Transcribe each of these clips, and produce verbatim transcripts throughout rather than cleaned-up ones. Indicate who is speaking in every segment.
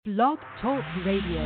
Speaker 1: Blog Talk Radio.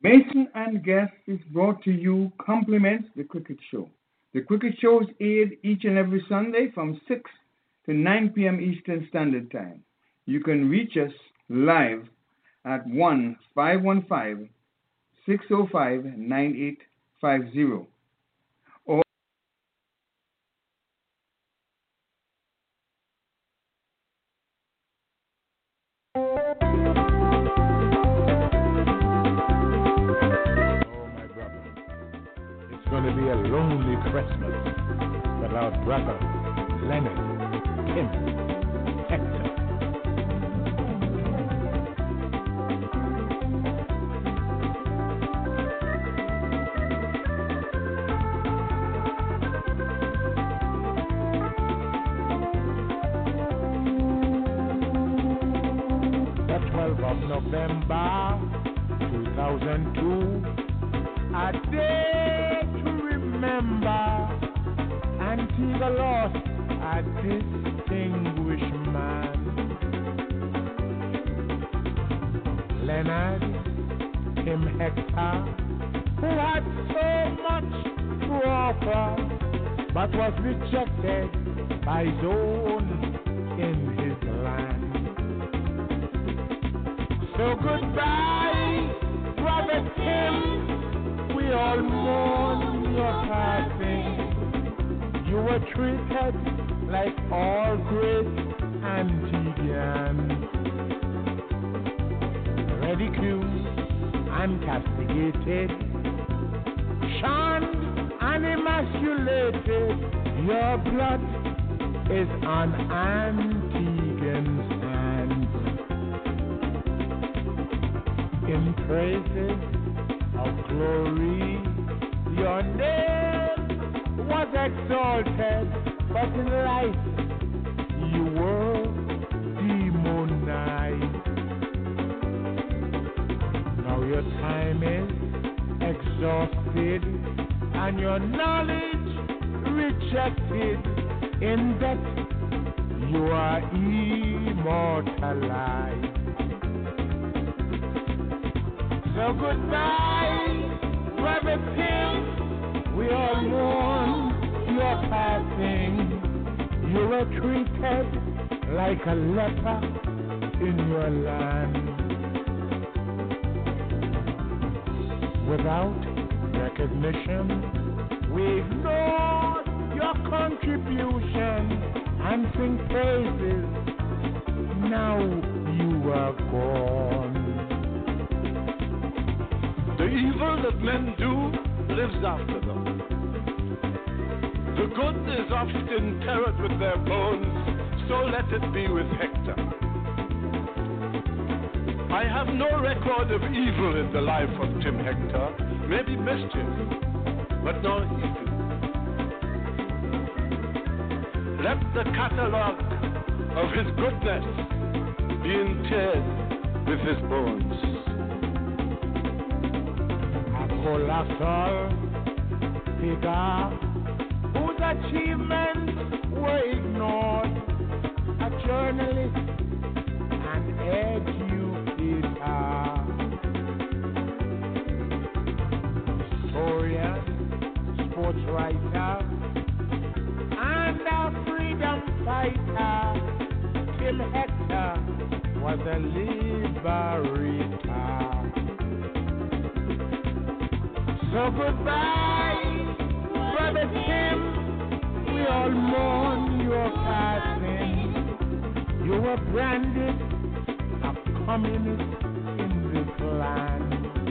Speaker 2: Mason and Guest is brought to you complements the Cricket Show. The Cricket Shows air each and every Sunday from six to nine p.m. Eastern Standard Time. You can reach us live at one five one five, six zero five, nine eight five zero.
Speaker 3: Going to be a lonely Christmas without brother Leonard, Tim, Hector. The twelfth of November, two thousand two, a day remember, Antigua lost a distinguished man. Leonard Tim Hector, who had so much to offer, but was rejected by his own in his land. So goodbye, brother Tim, we all mourn your passing. You were treated like all great Antiguans, ridiculed and castigated, shunned and emasculated. Your blood is on Antiguan's hands. In praises of glory, your name was exalted, but in life you were demonized. Now your time is exhausted and your knowledge rejected. In death you are immortalized. So goodbye, brother Tim, we all mourn your passing. You were treated like a leper in your land. Without recognition, we ignored your contribution and sing praises. Now you are gone.
Speaker 4: The evil that men do lives after them. The good is often interred with their bones, so let it be with Hector. I have no record of evil in the life of Tim Hector, maybe mischief, but no evil. Let the catalogue of his goodness be interred with his bones.
Speaker 3: Colossal figure whose achievements were ignored, a journalist and educator, historian, sports writer, and a freedom fighter. Tim Hector was a liberator. So goodbye, brother Tim, we all mourn your passing. You were branded a communist in this land.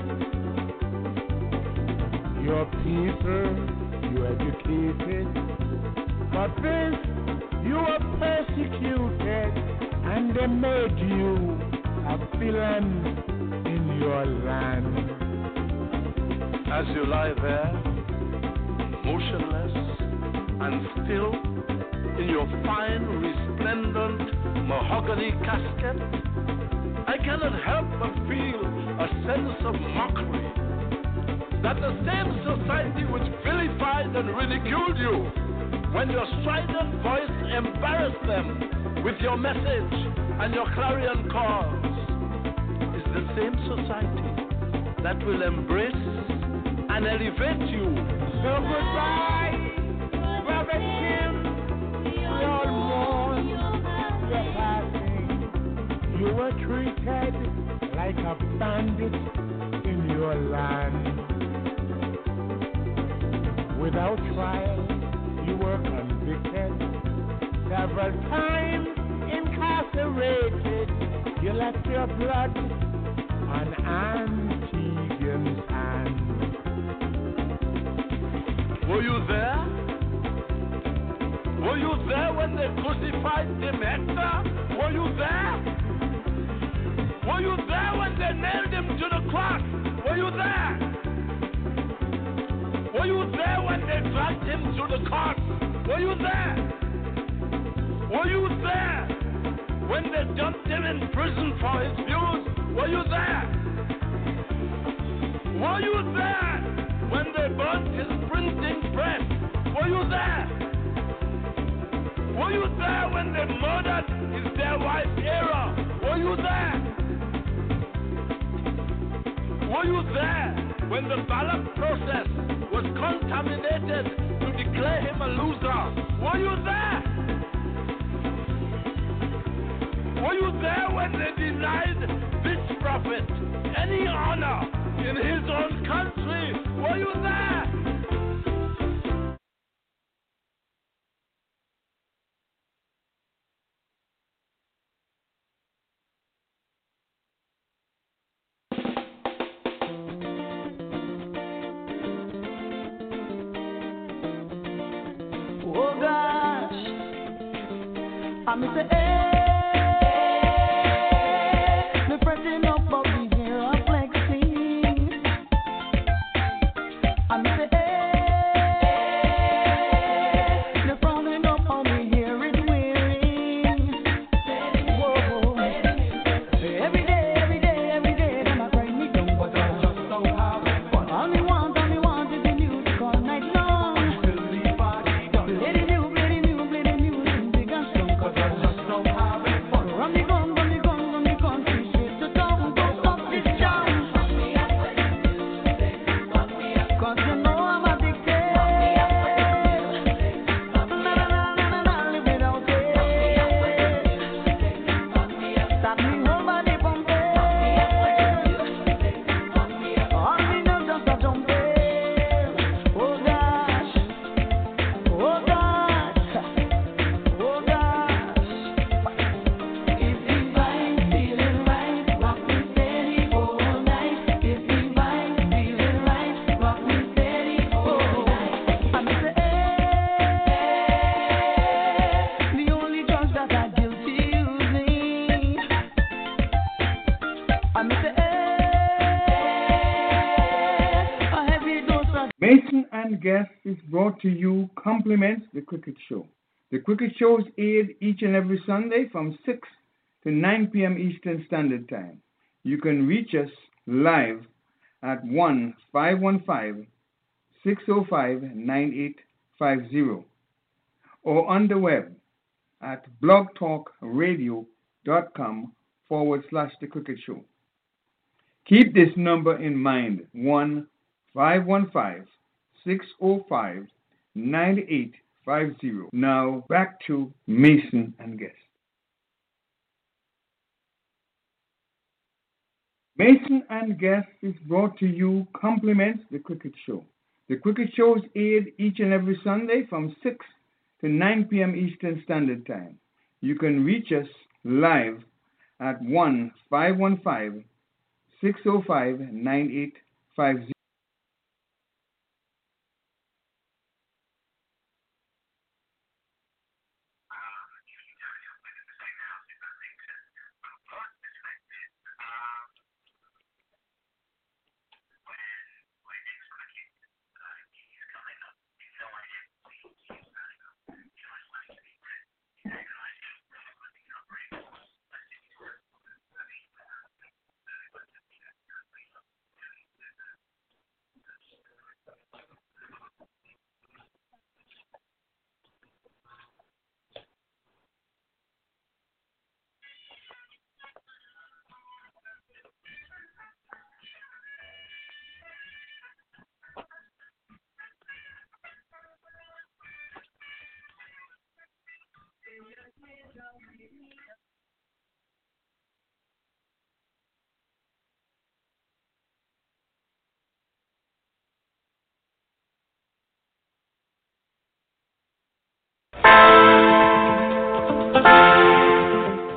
Speaker 3: Your people you educated, but this you were persecuted, and they made you a villain in your land.
Speaker 4: As you lie there, motionless and still, in your fine, resplendent mahogany casket, I cannot help but feel a sense of mockery. That the same society which vilified and ridiculed you when your strident voice embarrassed them with your message and your clarion calls is the same society that will embrace and elevate you.
Speaker 3: So goodbye, Brother Tim. We all mourn your passing. You were treated like a bandit in your land. Without trial, you were convicted. Several times incarcerated. You left your blood on Antiguan's hand.
Speaker 4: Were you there? Were you there when they crucified Tim Hector? Were you there? Were you there when they nailed him to the cross? Were you there? Were you there when they dragged him to the cross? Were you there? Were you there when they dumped him in prison for his views? Were you there? Were you there when they burnt his printing press? Were you there? Were you there when they murdered his dear wife Era? Were you there? Were you there when the ballot process was contaminated to declare him a loser? Were you there? Were you there when they denied this prophet any honor in his own country? Were you there?
Speaker 5: Oh gosh, I'm Mister A. Me pressing up of the hair flexing. I'm Mister A. Me frowning up on the hair it wearing. Whoa, every day, every day, every day, them a cry me down, but I just don't have fun. All me want, all me want is the music all night long.
Speaker 2: Mason and Guest is brought to you compliments the Cricket Show. The Cricket Shows aired each and every Sunday from six to nine p.m. Eastern Standard Time. You can reach us live at one five one five, six oh five, nine eight five zero or on the web at blogtalkradio.com forward slash the Cricket Show. Keep this number in mind, one five one five, six oh five, nine eight five zero. Now back to Mason and Guest. Mason and Guest is brought to you compliments the Cricket Show. The Cricket Shows aired each and every Sunday from six to nine p.m. Eastern Standard Time. You can reach us live at one five one five, six oh five, nine eight five zero.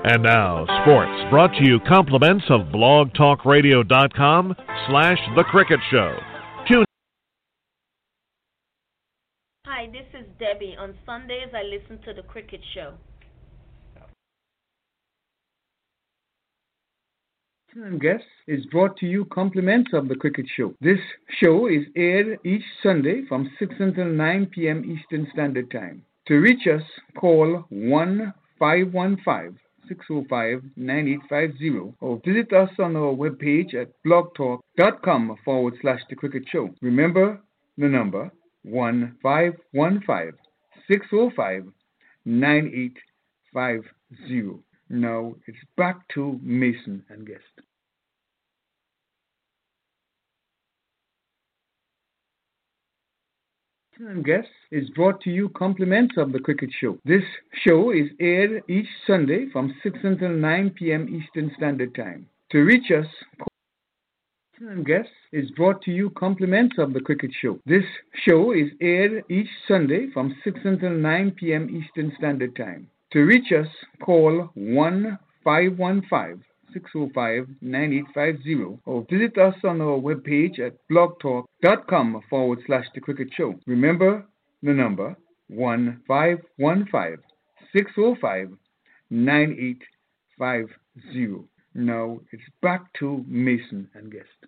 Speaker 6: And now, sports, brought to you compliments of blogtalkradio.com slash The Cricket Show. Tune.
Speaker 7: Hi, this is Debbie. On Sundays, I listen to The Cricket Show.
Speaker 2: And guests is brought to you compliments of The Cricket Show. This show is aired each Sunday from six until nine p.m. Eastern Standard Time. To reach us, call one five one five, six oh five, nine eight five zero or visit us on our webpage at blogtalk.com forward slash The Cricket Show. Remember the number one five one five, six oh five, nine eight five zero. Now it's back to Mason and guest. And guests is brought to you compliments of The Cricket Show. This show is aired each Sunday from six until nine p.m. Eastern Standard Time. To reach us, call and guests is brought to you compliments of The Cricket Show. This show is aired each Sunday from six until nine p.m. Eastern Standard Time. To reach us, call one five one five, six oh five, nine eight five zero or visit us on our webpage at blogtalk.com forward slash The Cricket Show. Remember the number one five one five, six oh five, nine eight five zero. Now it's back to Mason and guest.